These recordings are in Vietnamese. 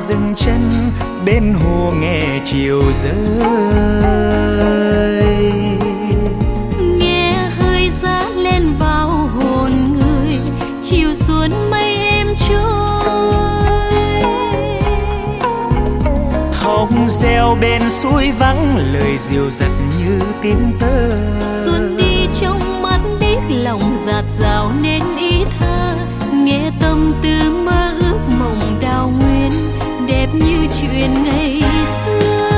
dừng chân bên hồ nghe chiều rơi. Nghe hơi giá lên vào hồn người, chiều xuống mây êm trôi. Thông reo bên suối vắng, lời dịu dặt như tiếng tơ. Xuân đi trong mắt biết lòng dạt dào nên ý thơ. Nghe tâm tư mơ ước mộng đào nguyên, đẹp như chuyện ngày xưa.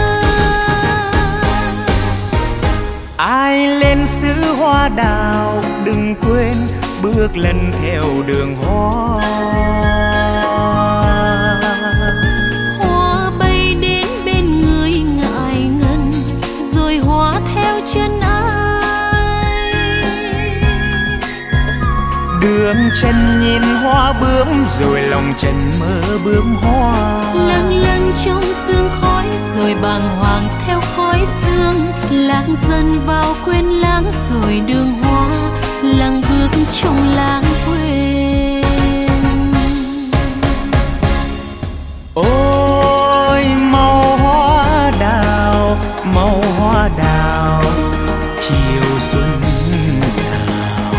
Ai lên xứ hoa đào đừng quên bước lần theo đường hoa. Hoa bay đến bên người ngại ngần, rồi hoa theo chân ai. Đường chân nhìn hoa bướm, rồi lòng trần mơ bướm hoa. Lâng lâng trong sương khói, rồi bàng hoàng theo khói sương. Lạc dần vào quên lãng, rồi đường hoa lặng bước trong lãng quên. Ôi màu hoa đào, màu hoa đào, chiều xuân đào.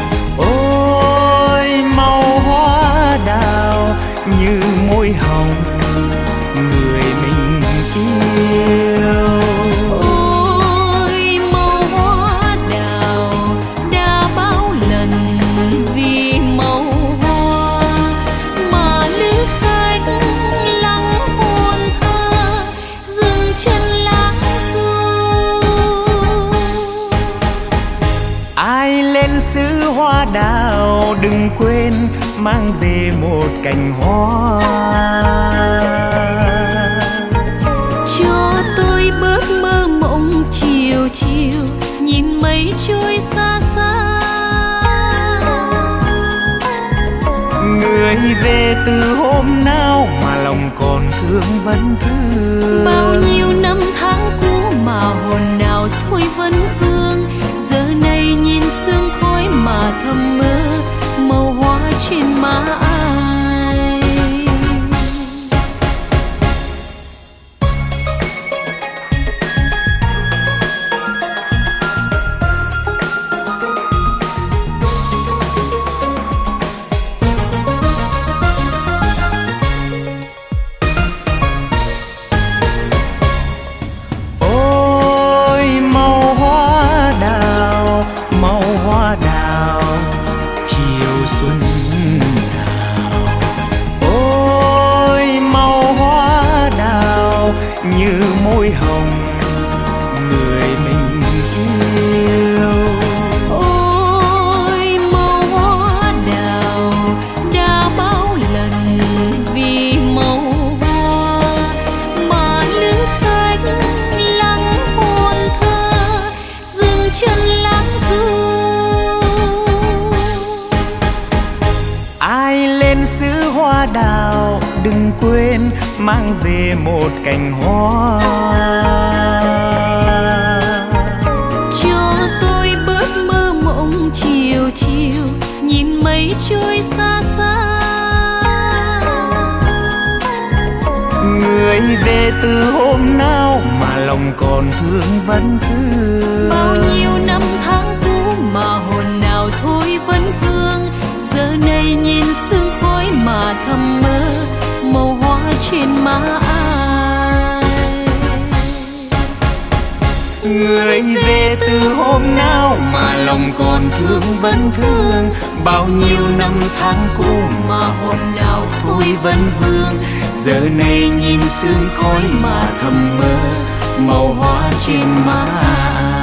Ôi màu hoa đào như môi hồng người mình yêu. Ôi màu hoa đào đã bao lần vì màu hoa mà lữ khách lắng hồn thơ dừng chân lãng du. Ai lên xứ hoa đào đừng quên mang về một cành hoa. Cho tôi bớt mơ mộng chiều chiều, nhìn mây trôi xa xa. Người về từ hôm nào mà lòng còn thương vẫn thương. Bao nhiêu năm tháng cũ mà hồn nào thôi vẫn vương. Giờ này nhìn sương khói mà thầm mơ màu hoa trên má ai. Ôi màu hoa đào, màu hoa đào, chiều xuân đào. Ôi màu hoa đào như môi hồng người mình yêu. Ôi màu hoa đào đã bao lần vì màu hoa mà lữ khách lắng hồn thơ dừng chân lãng du. Ai lên xứ hoa đào đừng quên mang về một cành hoa. Cho tôi bớt mơ mộng chiều chiều, nhìn mây trôi xa xa. Người về từ hôm nào mà lòng còn thương vẫn thương. Bao nhiêu năm tháng cũ mà hồn nào thôi vẫn vương. Giờ này nhìn sương khói mà thầm mơ màu hoa trên má ai. Người về từ hôm nào mà lòng còn thương vẫn thương. Bao nhiêu năm tháng cũ mà hồn nào thôi vẫn vương. Giờ này nhìn sương khói mà thầm mơ màu hoa trên má ai.